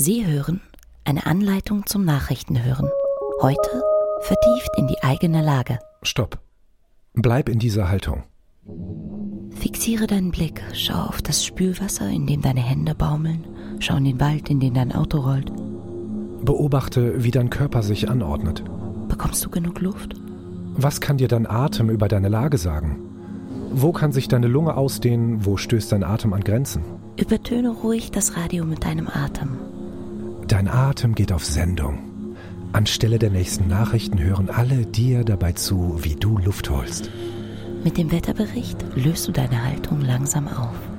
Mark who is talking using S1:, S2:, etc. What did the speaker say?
S1: Sie hören eine Anleitung zum Nachrichtenhören. Heute vertieft in die eigene Lage.
S2: Stopp. Bleib in dieser Haltung.
S1: Fixiere deinen Blick. Schau auf das Spülwasser, in dem deine Hände baumeln. Schau in den Wald, in den dein Auto rollt.
S2: Beobachte, wie dein Körper sich anordnet.
S1: Bekommst du genug Luft?
S2: Was kann dir dein Atem über deine Lage sagen? Wo kann sich deine Lunge ausdehnen? Wo stößt dein Atem an Grenzen?
S1: Übertöne ruhig das Radio mit deinem Atem.
S2: Dein Atem geht auf Sendung. Anstelle der nächsten Nachrichten hören alle dir dabei zu, wie du Luft holst.
S1: Mit dem Wetterbericht löst du deine Haltung langsam auf.